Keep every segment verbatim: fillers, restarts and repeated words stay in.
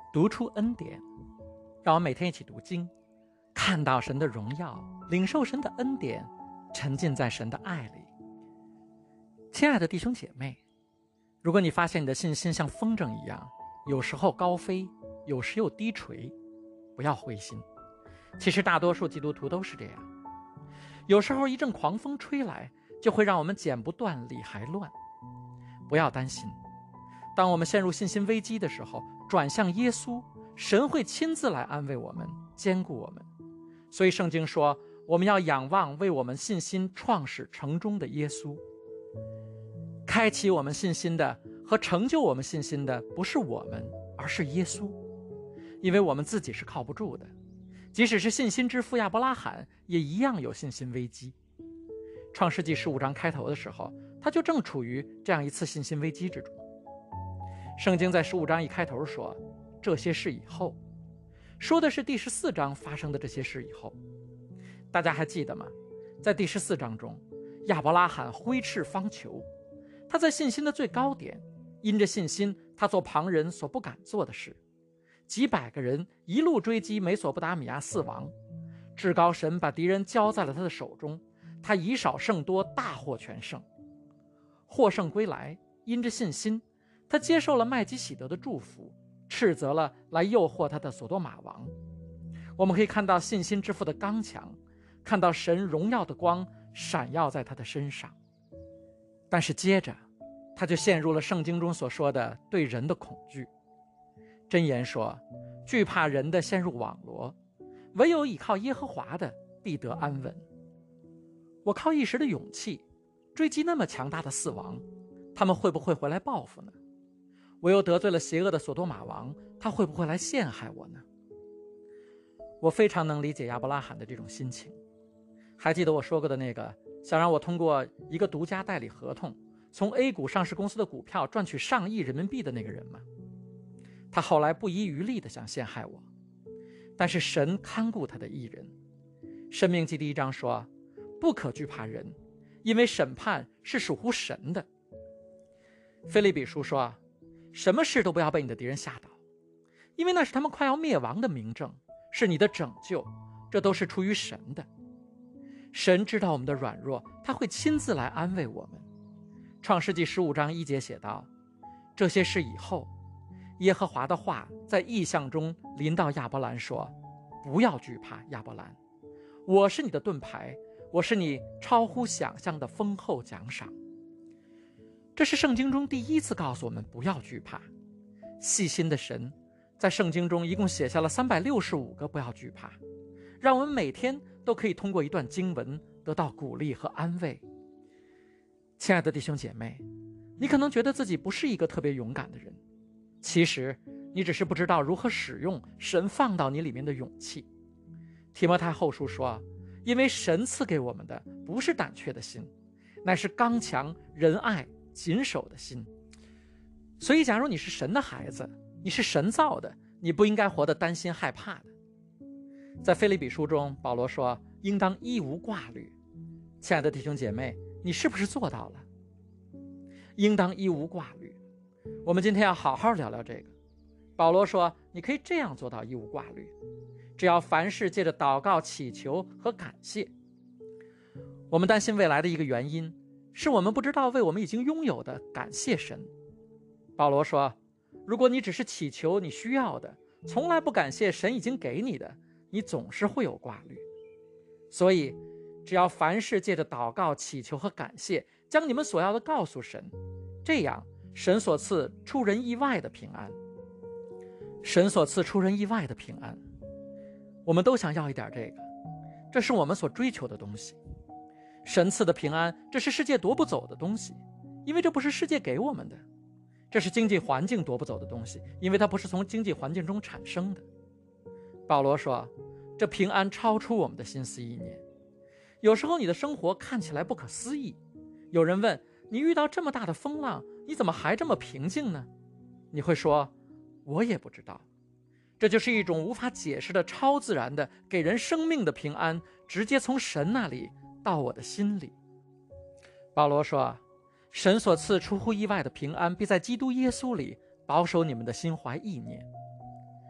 读出恩典。让我们每天一起读经，看到神的荣耀，领受神的恩典，沉浸在神的爱里。亲爱的弟兄姐妹，如果你发现你的信心像风筝一样，有时候高飞，有时又低垂，不要灰心。其实大多数基督徒都是这样，有时候一阵狂风吹来，就会让我们剪不断理还乱。不要担心，当我们陷入信心危机的时候，转向耶稣，神会亲自来安慰我们，坚固我们。所以圣经说，我们要仰望为我们信心创始成终的耶稣。开启我们信心的和成就我们信心的不是我们，而是耶稣。因为我们自己是靠不住的，即使是信心之父亚伯拉罕也一样有信心危机。创世纪十五章开头的时候，他就正处于这样一次信心危机之中。圣经在十五章一开头说，这些事以后，说的是第十四章发生的这些事以后。大家还记得吗？在第十四章中，亚伯拉罕挥斥方遒，他在信心的最高点，因着信心，他做旁人所不敢做的事。几百个人一路追击美索不达米亚四王，至高神把敌人交在了他的手中，他以少胜多，大获全胜。获胜归来，因着信心，他接受了麦基洗德的祝福，斥责了来诱惑他的索多玛王。我们可以看到信心之父的刚强，看到神荣耀的光闪耀在他的身上。但是接着他就陷入了圣经中所说的对人的恐惧。箴言说，惧怕人的陷入网罗，唯有倚靠耶和华的必得安稳。我靠一时的勇气追击那么强大的四王，他们会不会回来报复呢？我又得罪了邪恶的索多玛王，他会不会来陷害我呢？我非常能理解亚伯拉罕的这种心情。还记得我说过的那个想让我通过一个独家代理合同从 A 股上市公司的股票赚取上亿人民币的那个人吗？他后来不遗余力地想陷害我，但是神看顾他的义人。申命记第一章说，不可惧怕人，因为审判是属乎神的。腓立比书说，什么事都不要被你的敌人吓倒，因为那是他们快要灭亡的明证，是你的拯救，这都是出于神的。神知道我们的软弱，他会亲自来安慰我们。创世纪十五章一节写道，这些事以后，耶和华的话在异象中临到亚伯兰说，不要惧怕，亚伯兰，我是你的盾牌，我是你超乎想象的丰厚奖赏。这是圣经中第一次告诉我们不要惧怕。细心的神在圣经中一共写下了三百六十五个不要惧怕，让我们每天都可以通过一段经文得到鼓励和安慰。亲爱的弟兄姐妹，你可能觉得自己不是一个特别勇敢的人，其实你只是不知道如何使用神放到你里面的勇气。提摩太后书说，因为神赐给我们的不是胆怯的心，乃是刚强、仁爱、谨守的心。所以假如你是神的孩子，你是神造的，你不应该活得担心害怕的。在腓立比书中，保罗说，应当一无挂虑。亲爱的弟兄姐妹，你是不是做到了？应当一无挂虑。我们今天要好好聊聊这个。保罗说，你可以这样做到一无挂虑，只要凡事借着祷告、祈求和感谢。我们担心未来的一个原因，是我们不知道为我们已经拥有的感谢神。保罗说，如果你只是祈求你需要的，从来不感谢神已经给你的，你总是会有挂虑。所以只要凡事借着祷告、祈求和感谢，将你们所要的告诉神，这样神所赐出人意外的平安。神所赐出人意外的平安，我们都想要一点这个，这是我们所追求的东西。神赐的平安，这是世界夺不走的东西，因为这不是世界给我们的。这是经济环境夺不走的东西，因为它不是从经济环境中产生的。保罗说，这平安超出我们的心思意念。有时候你的生活看起来不可思议，有人问你，遇到这么大的风浪，你怎么还这么平静呢？你会说，我也不知道。这就是一种无法解释的超自然的给人生命的平安，直接从神那里到我的心里。保罗说，神所赐出乎意外的平安，必在基督耶稣里保守你们的心怀意念。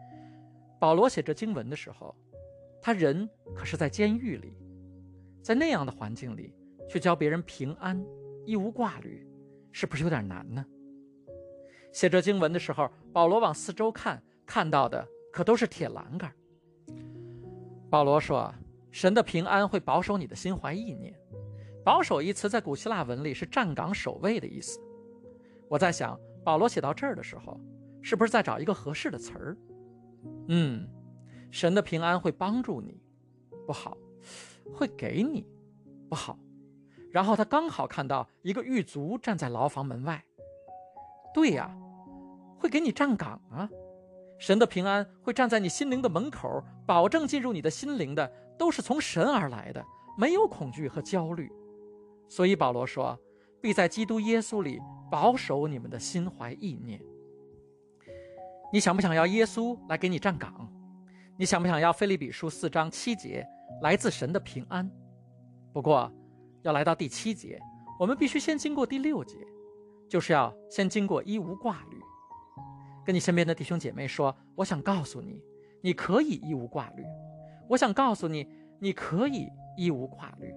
保罗写这经文的时候，他人可是在监狱里，在那样的环境里去教别人平安，一无挂虑，是不是有点难呢？写这经文的时候，保罗往四周看，看到的可都是铁栏杆。保罗说，神的平安会保守你的心怀意念。保守一词在古希腊文里是站岗守卫的意思。我在想，保罗写到这儿的时候，是不是在找一个合适的词儿？嗯，神的平安会帮助你，不好；会给你，不好。然后他刚好看到一个狱卒站在牢房门外。对呀，会给你站岗啊。神的平安会站在你心灵的门口，保证进入你的心灵的都是从神而来的，没有恐惧和焦虑。所以保罗说，必在基督耶稣里保守你们的心怀意念。你想不想要耶稣来给你站岗？你想不想要腓立比书四章七节来自神的平安？不过要来到第七节，我们必须先经过第六节，就是要先经过一无挂虑。跟你身边的弟兄姐妹说，我想告诉你，你可以一无挂虑。我想告诉你，你可以一无挂虑。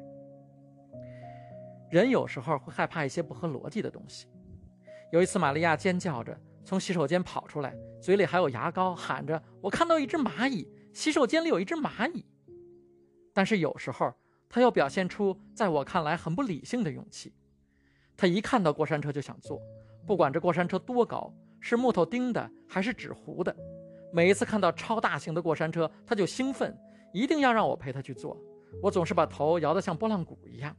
人有时候会害怕一些不合逻辑的东西。有一次，玛利亚尖叫着从洗手间跑出来，嘴里还有牙膏，喊着，我看到一只蚂蚁，洗手间里有一只蚂蚁。但是有时候她又表现出在我看来很不理性的勇气。她一看到过山车就想坐，不管这过山车多高，是木头钉的还是纸糊的，每一次看到超大型的过山车，她就兴奋，一定要让我陪她去坐。我总是把头摇得像拨浪鼓一样。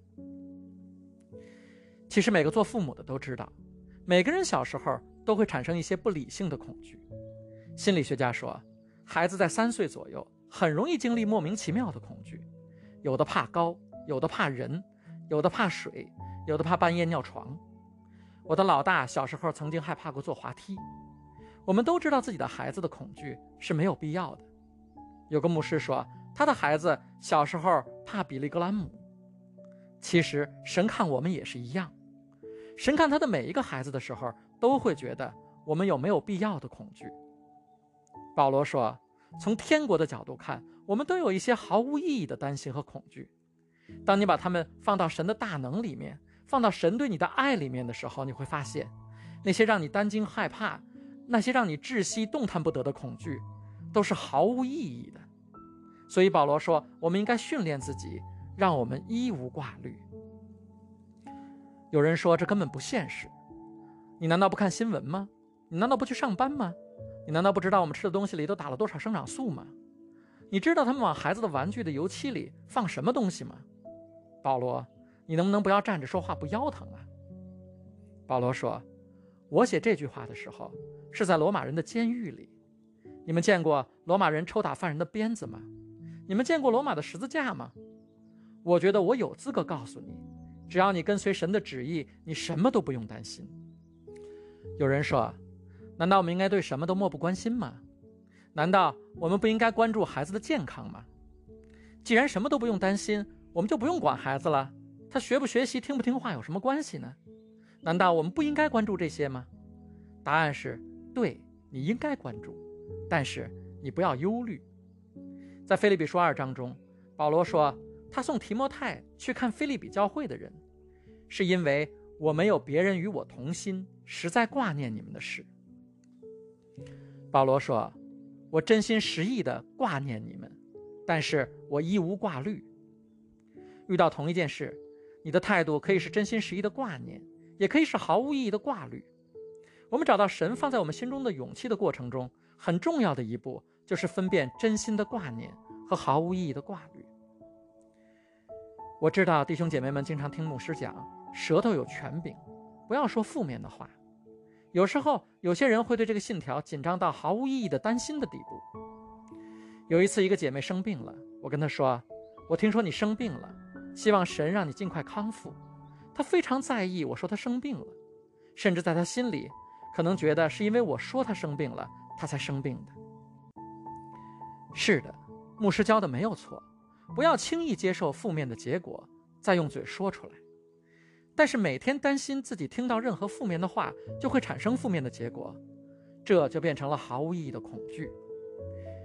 其实每个做父母的都知道，每个人小时候都会产生一些不理性的恐惧。心理学家说，孩子在三岁左右很容易经历莫名其妙的恐惧，有的怕高，有的怕人，有的怕水，有的怕半夜尿床。我的老大小时候曾经害怕过坐滑梯。我们都知道自己的孩子的恐惧是没有必要的。有个牧师说，他的孩子小时候怕比利格兰姆。其实神看我们也是一样，神看他的每一个孩子的时候，都会觉得我们有没有必要的恐惧。保罗说，从天国的角度看，我们都有一些毫无意义的担心和恐惧。当你把它们放到神的大能里面，放到神对你的爱里面的时候，你会发现，那些让你担惊害怕，那些让你窒息动弹不得的恐惧，都是毫无意义的。所以保罗说，我们应该训练自己，让我们一无挂虑。有人说这根本不现实，你难道不看新闻吗？你难道不去上班吗？你难道不知道我们吃的东西里都打了多少生长素吗？你知道他们往孩子的玩具的油漆里放什么东西吗？保罗，你能不能不要站着说话不腰疼啊？保罗说，我写这句话的时候是在罗马人的监狱里。你们见过罗马人抽打犯人的鞭子吗？你们见过罗马的十字架吗？我觉得我有资格告诉你，只要你跟随神的旨意，你什么都不用担心。有人说，难道我们应该对什么都漠不关心吗？难道我们不应该关注孩子的健康吗？既然什么都不用担心，我们就不用管孩子了，他学不学习听不听话有什么关系呢？难道我们不应该关注这些吗？答案是对，你应该关注，但是你不要忧虑。在腓立比书二章中，保罗说，他送提摩太去看腓立比教会的人，是因为我没有别人与我同心，实在挂念你们的事。保罗说，我真心实意地挂念你们，但是我一无挂虑。遇到同一件事，你的态度可以是真心实意的挂念，也可以是毫无意义的挂虑。我们找到神放在我们心中的勇气的过程中，很重要的一步就是分辨真心的挂念和毫无意义的挂虑。我知道弟兄姐妹们经常听牧师讲，舌头有权柄，不要说负面的话。有时候有些人会对这个信条紧张到毫无意义的担心的地步。有一次一个姐妹生病了，我跟她说，我听说你生病了，希望神让你尽快康复。她非常在意我说她生病了，甚至在她心里可能觉得是因为我说她生病了，她才生病的。是的，牧师教的没有错，不要轻易接受负面的结果，再用嘴说出来。但是每天担心自己听到任何负面的话就会产生负面的结果，这就变成了毫无意义的恐惧。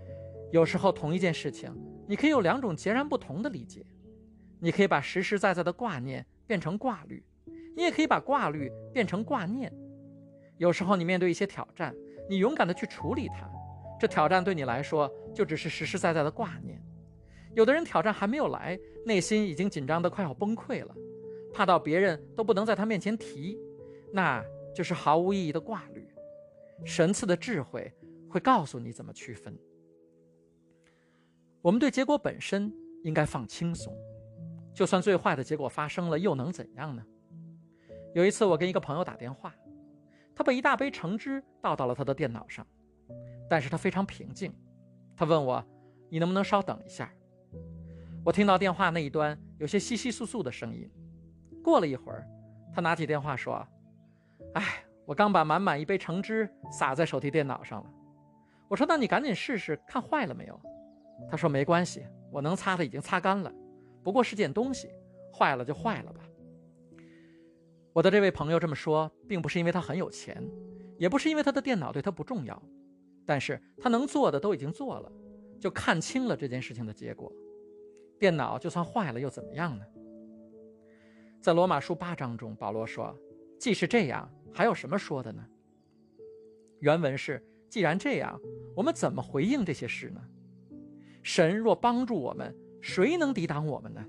有时候同一件事情，你可以有两种截然不同的理解。你可以把实实在在的挂念变成挂虑，你也可以把挂虑变成挂念。有时候你面对一些挑战，你勇敢地去处理它，这挑战对你来说就只是实实在在的挂念。有的人挑战还没有来，内心已经紧张得快要崩溃了，怕到别人都不能在他面前提，那就是毫无意义的挂虑。神赐的智慧会告诉你怎么区分。我们对结果本身应该放轻松，就算最坏的结果发生了，又能怎样呢？有一次我跟一个朋友打电话，他把一大杯橙汁倒到了他的电脑上，但是他非常平静。他问我，你能不能稍等一下？我听到电话那一端有些窸窸窣窣的声音。过了一会儿，他拿起电话说，哎，我刚把满满一杯橙汁洒在手提电脑上了。我说，那你赶紧试试看坏了没有？他说，没关系，我能擦的已经擦干了，不过是件东西，坏了就坏了吧。我的这位朋友这么说，并不是因为他很有钱，也不是因为他的电脑对他不重要，但是他能做的都已经做了，就看清了这件事情的结果。电脑就算坏了又怎么样呢？在罗马书八章中，保罗说，既是这样，还有什么说的呢？原文是，既然这样，我们怎么回应这些事呢？神若帮助我们，谁能抵挡我们呢？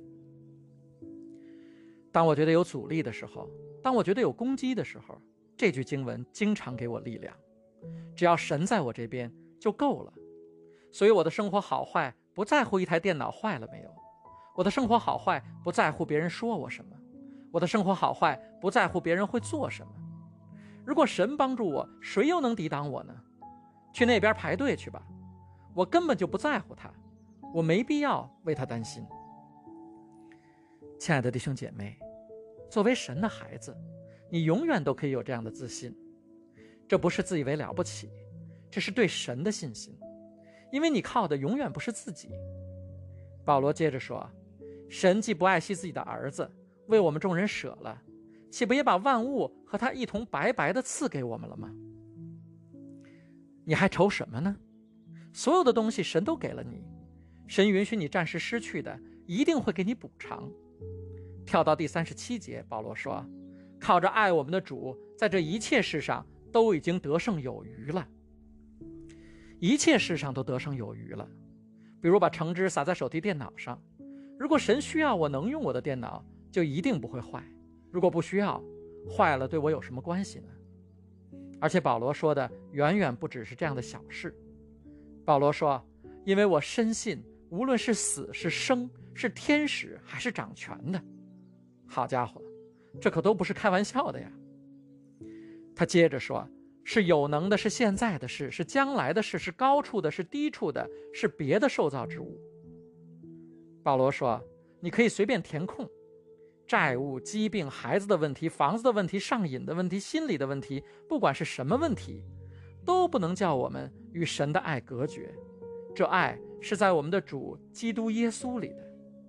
当我觉得有阻力的时候，当我觉得有攻击的时候，这句经文经常给我力量。只要神在我这边就够了。所以我的生活好坏不在乎一台电脑坏了没有，我的生活好坏不在乎别人说我什么，我的生活好坏不在乎别人会做什么。如果神帮助我，谁又能抵挡我呢？去那边排队去吧，我根本就不在乎他，我没必要为他担心。亲爱的弟兄姐妹，作为神的孩子，你永远都可以有这样的自信。这不是自以为了不起，这是对神的信心，因为你靠的永远不是自己。保罗接着说，神既不爱惜自己的儿子，为我们众人舍了，岂不也把万物和他一同白白的赐给我们了吗？你还愁什么呢？所有的东西神都给了你，神允许你暂时失去的，一定会给你补偿。跳到第三十七节，保罗说，靠着爱我们的主，在这一切事上都已经得胜有余了。一切事上都得胜有余了。比如把橙汁洒在手提电脑上，如果神需要我能用我的电脑，就一定不会坏。如果不需要，坏了对我有什么关系呢？而且保罗说的远远不只是这样的小事。保罗说，因为我深信，无论是死是生，是天使还是掌权的，好家伙，这可都不是开玩笑的呀。他接着说，是有能的，是现在的事，是将来的事，是高处的，是低处的，是别的受造之物。保罗说，你可以随便填空，债务、疾病、孩子的问题、房子的问题、上瘾的问题、心理的问题，不管是什么问题，都不能叫我们与神的爱隔绝。这爱是在我们的主基督耶稣里的。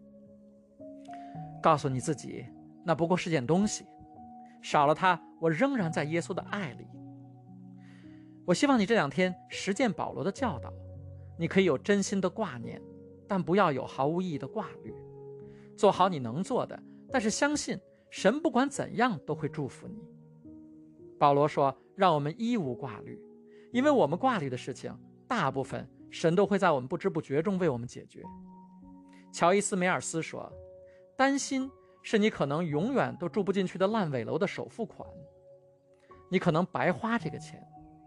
告诉你自己，那不过是件东西，少了它，我仍然在耶稣的爱里。我希望你这两天实践保罗的教导，你可以有真心的挂念，但不要有毫无意义的挂虑。做好你能做的，但是相信神不管怎样都会祝福你。保罗说，让我们一无挂虑，因为我们挂虑的事情，大部分神都会在我们不知不觉中为我们解决。乔伊斯梅尔斯说，担心是你可能永远都住不进去的烂尾楼的首付款，你可能白花这个钱。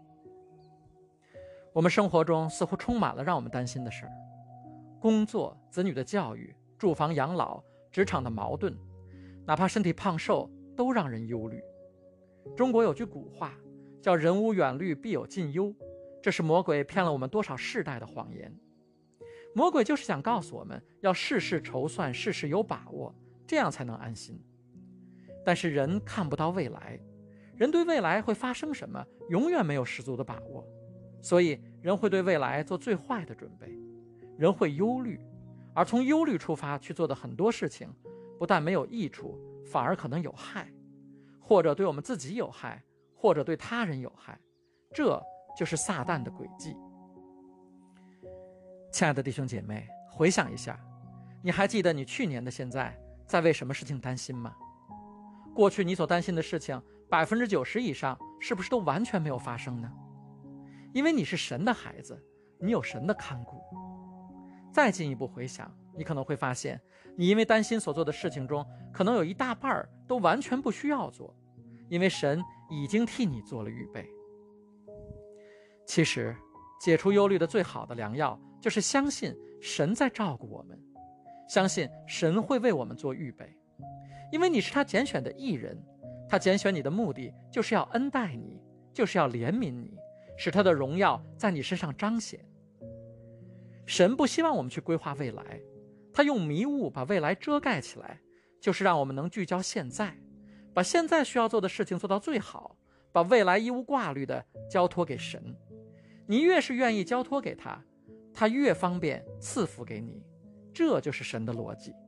我们生活中似乎充满了让我们担心的事儿，工作、子女的教育、住房养老、职场的矛盾，哪怕身体胖瘦都让人忧虑。中国有句古话叫人无远虑，必有近忧，这是魔鬼骗了我们多少世代的谎言。魔鬼就是想告诉我们要事事筹算，事事有把握，这样才能安心。但是人看不到未来，人对未来会发生什么永远没有十足的把握，所以人会对未来做最坏的准备，人会忧虑，而从忧虑出发去做的很多事情，不但没有益处，反而可能有害，或者对我们自己有害，或者对他人有害，这就是撒旦的诡计。 亲爱的弟兄姐妹，回想一下，你还记得你去年的现在在为什么事情担心吗？过去你所担心的事情百分之九十以上是不是都完全没有发生呢？因为你是神的孩子，你有神的看顾。再进一步回想，你可能会发现，你因为担心所做的事情中，可能有一大半都完全不需要做，因为神已经替你做了预备。其实，解除忧虑的最好的良药，就是相信神在照顾我们，相信神会为我们做预备。因为你是他拣选的义人，他拣选你的目的就是要恩待你，就是要怜悯你，使他的荣耀在你身上彰显。神不希望我们去规划未来，他用迷雾把未来遮盖起来，就是让我们能聚焦现在，把现在需要做的事情做到最好，把未来一无挂虑地交托给神。你越是愿意交托给他，他越方便赐福给你，这就是神的逻辑。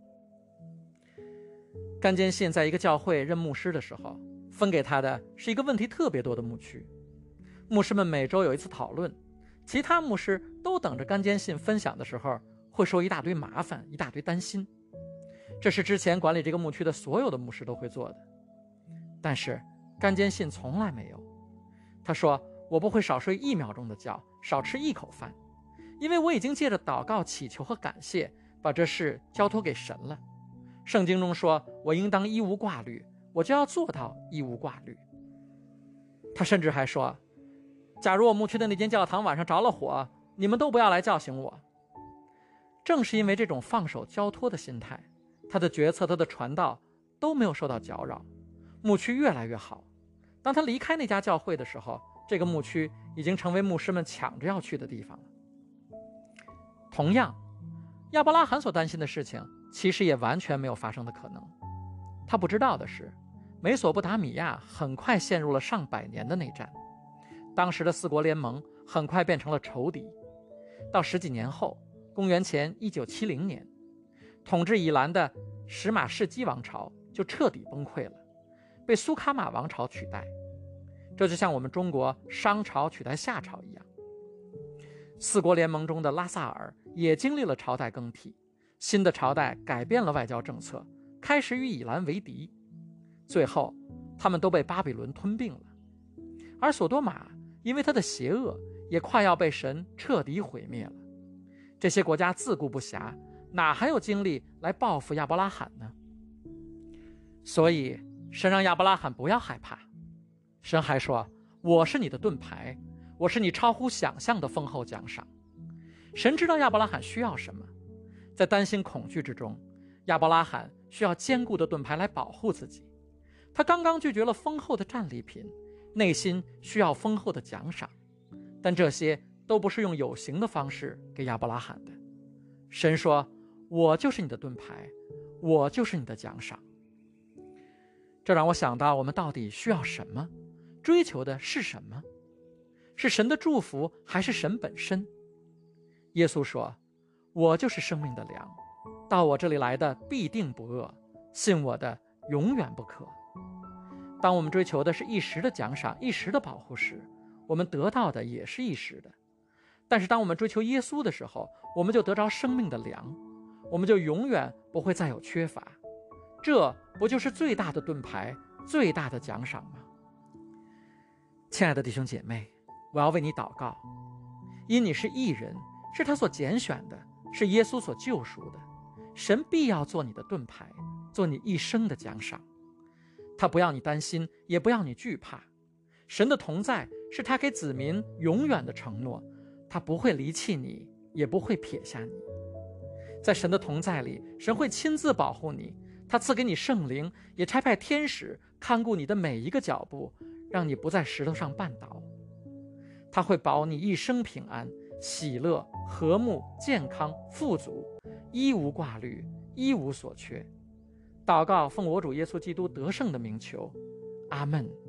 甘坚信在一个教会任牧师的时候，分给他的是一个问题特别多的牧区。牧师们每周有一次讨论，其他牧师都等着甘坚信分享的时候会说一大堆麻烦，一大堆担心。这是之前管理这个牧区的所有的牧师都会做的，但是甘坚信从来没有。他说，我不会少睡一秒钟的觉，少吃一口饭，因为我已经借着祷告、祈求和感谢把这事交托给神了。圣经中说，我应当一无挂虑，我就要做到一无挂虑。他甚至还说，假如我牧区的那间教堂晚上着了火，你们都不要来叫醒我。正是因为这种放手交托的心态，他的决策、他的传道都没有受到搅扰，牧区越来越好。当他离开那家教会的时候，这个牧区已经成为牧师们抢着要去的地方了。同样，亚伯拉罕所担心的事情其实也完全没有发生的可能。他不知道的是，美索不达米亚很快陷入了上百年的内战，当时的四国联盟很快变成了仇敌。到十几年后，公元前一九七零年，统治以兰的史马士基王朝就彻底崩溃了，被苏卡玛王朝取代。这就像我们中国商朝取代夏朝一样。四国联盟中的拉萨尔也经历了朝代更替，新的朝代改变了外交政策，开始与以兰为敌，最后他们都被巴比伦吞并了。而索多玛因为他的邪恶，也快要被神彻底毁灭了。这些国家自顾不暇，哪还有精力来报复亚伯拉罕呢？所以神让亚伯拉罕不要害怕。神还说，我是你的盾牌，我是你超乎想象的丰厚奖赏。神知道亚伯拉罕需要什么，在担心恐惧之中，亚伯拉罕需要坚固的盾牌来保护自己。他刚刚拒绝了丰厚的战利品，内心需要丰厚的奖赏，但这些都不是用有形的方式给亚伯拉罕的。神说，我就是你的盾牌，我就是你的奖赏。这让我想到，我们到底需要什么？追求的是什么？是神的祝福，还是神本身？耶稣说，我就是生命的粮，到我这里来的必定不饿，信我的永远不渴。当我们追求的是一时的奖赏，一时的保护时，我们得到的也是一时的。但是当我们追求耶稣的时候，我们就得着生命的粮，我们就永远不会再有缺乏。这不就是最大的盾牌，最大的奖赏吗？亲爱的弟兄姐妹，我要为你祷告，因你是义人，是他所拣选的，是耶稣所救赎的，神必要做你的盾牌，做你一生的奖赏。他不要你担心，也不要你惧怕。神的同在是他给子民永远的承诺，他不会离弃你，也不会撇下你。在神的同在里，神会亲自保护你，他赐给你圣灵，也差派天使看顾你的每一个脚步，让你不在石头上绊倒。他会保你一生平安、喜乐、和睦、健康、富足，一无挂虑，一无所缺。祷告奉我主耶稣基督得胜的名求，阿们。